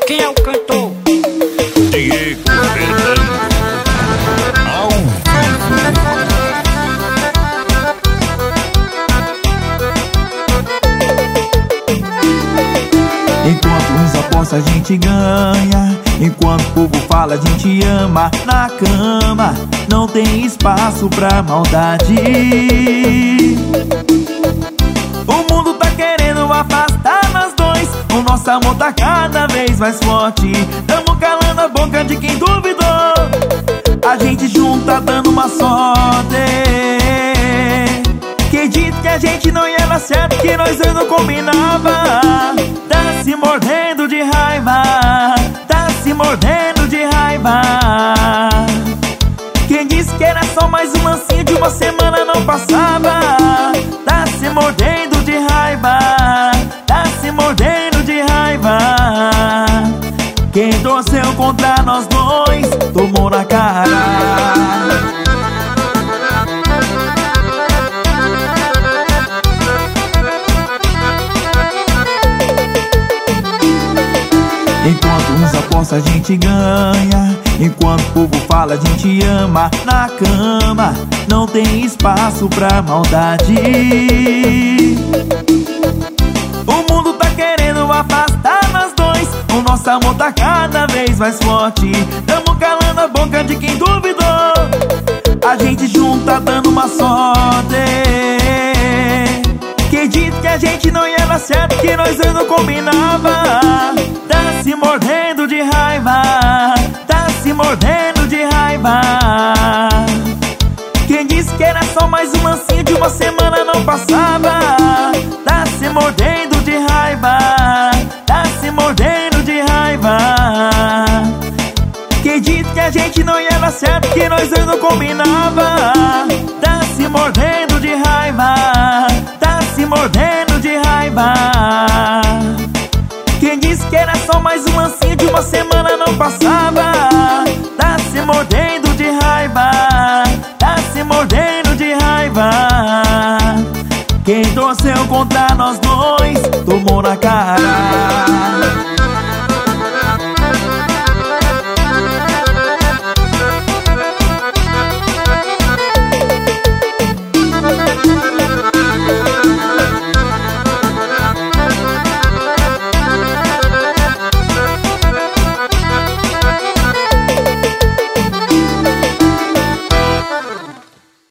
Quem é o cantor? Diego Fernando. Ao Enquanto uns apostam a gente ganha, enquanto o povo fala a gente ama. Na cama não tem espaço pra maldade. O mundo tá querendo afastar nós dois, o nosso amor tá cada vez mais forte. Tamo calando a boca de quem duvidou, a gente junta dando uma sorte. Quem disse que a gente não ia dar certo, que nós dois não combinava, tá se mordendo de raiva, tá se mordendo de raiva. Quem disse que era só mais um lancinho de uma semana não passava, tá se mordendo de raiva, tá se mordendo de raiva. Quem torceu contra nós dois tomou na cara. Enquanto uns apostam a gente ganha, enquanto o povo fala a gente ama. Na cama não tem espaço pra maldade. O mundo tá querendo afastar nós dois, o nosso amor tá cada vez mais forte. Tamo calando a boca de quem duvidou, a gente junta dando uma sorte. Quem disse que a gente não ia dar certo, que nós dois não combinava, tá se mordendo de raiva, tá se mordendo de raiva. Quem disse que era só mais um lancinho de uma semana não passava, tá se mordendo de raiva, tá se mordendo de raiva. Quem disse que a gente não ia dar certo, que nós dois não combinava, tá se mordendo de raiva, tá se mordendo de raiva. Quem disse que era só mais um lancinho de uma semana não passava, tá se mordendo de raiva, tá se mordendo de raiva. Quem torceu contra nós dois tomou na cara.